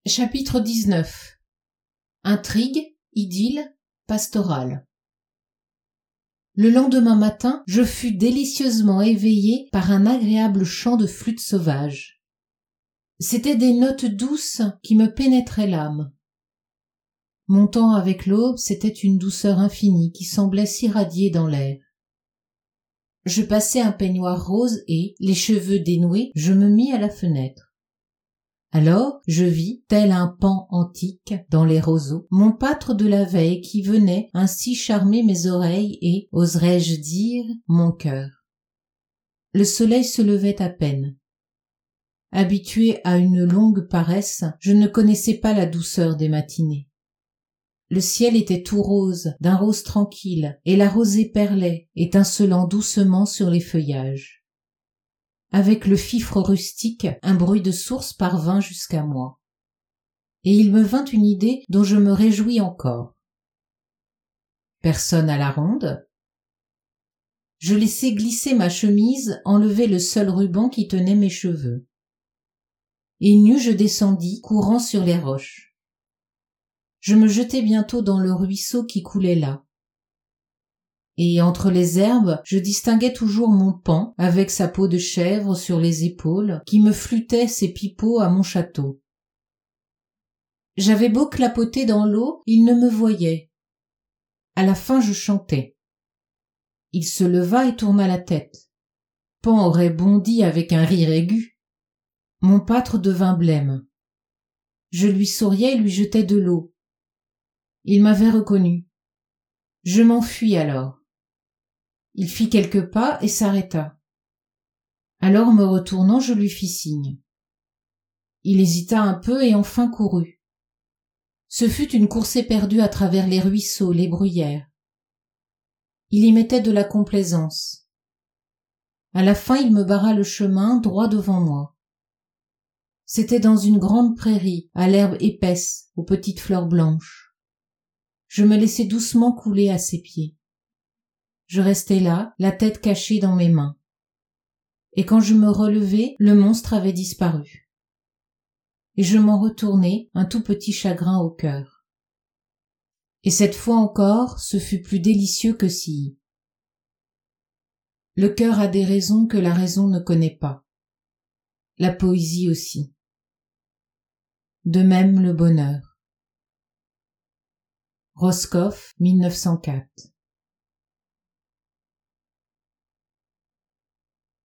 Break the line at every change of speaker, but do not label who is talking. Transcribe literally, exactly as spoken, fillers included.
Chapitre dix-neuf. Intrigue, idylle, pastorale. Le lendemain matin, je fus délicieusement éveillé par un agréable chant de flûte sauvage. C'étaient des notes douces qui me pénétraient l'âme. Montant avec l'aube, c'était une douceur infinie qui semblait s'irradier dans l'air. Je passai un peignoir rose et, les cheveux dénoués, je me mis à la fenêtre. Alors je vis, tel un pan antique dans les roseaux, mon pâtre de la veille qui venait ainsi charmer mes oreilles et, oserais-je dire, mon cœur. Le soleil se levait à peine. Habitué à une longue paresse, je ne connaissais pas la douceur des matinées. Le ciel était tout rose, d'un rose tranquille, et la rosée perlait, étincelant doucement sur les feuillages. Avec le fifre rustique, un bruit de source parvint jusqu'à moi. Et il me vint une idée dont je me réjouis encore. Personne à la ronde? Je laissai glisser ma chemise, enlever le seul ruban qui tenait mes cheveux. Et nu je descendis, courant sur les roches. Je me jetai bientôt dans le ruisseau qui coulait là. Et entre les herbes, je distinguais toujours mon paon, avec sa peau de chèvre sur les épaules, qui me flûtait ses pipeaux à mon château. J'avais beau clapoter dans l'eau, il ne me voyait. À la fin, je chantais. Il se leva et tourna la tête. Pan aurait bondi avec un rire aigu. Mon pâtre devint blême. Je lui souriais et lui jetais de l'eau. Il m'avait reconnu. Je m'enfuis alors. Il fit quelques pas et s'arrêta. Alors, me retournant, je lui fis signe. Il hésita un peu et enfin courut. Ce fut une course éperdue à travers les ruisseaux, les bruyères. Il y mettait de la complaisance. À la fin, il me barra le chemin droit devant moi. C'était dans une grande prairie, à l'herbe épaisse, aux petites fleurs blanches. Je me laissai doucement couler à ses pieds. Je restai là, la tête cachée dans mes mains. Et quand je me relevai, le monstre avait disparu. Et je m'en retournai, un tout petit chagrin au cœur. Et cette fois encore, ce fut plus délicieux que si. Le cœur a des raisons que la raison ne connaît pas. La poésie aussi. De même le bonheur. Roscoff, mille neuf cent quatre.